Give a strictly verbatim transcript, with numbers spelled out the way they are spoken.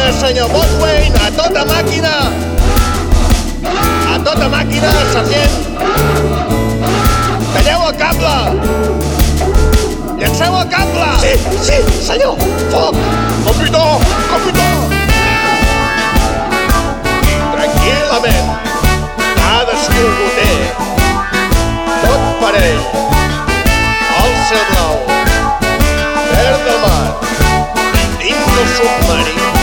màquina, senyor Bothwain, a tota màquina! A tota màquina, sergent! Talleu el cable! Llanceu el cable! Sí, sí, senyor! Foc! Capità! Capità! Tranquil·lament! Cadascú ho té! Tot per ell! El cel blau! Verd del mar! Dins del submarí!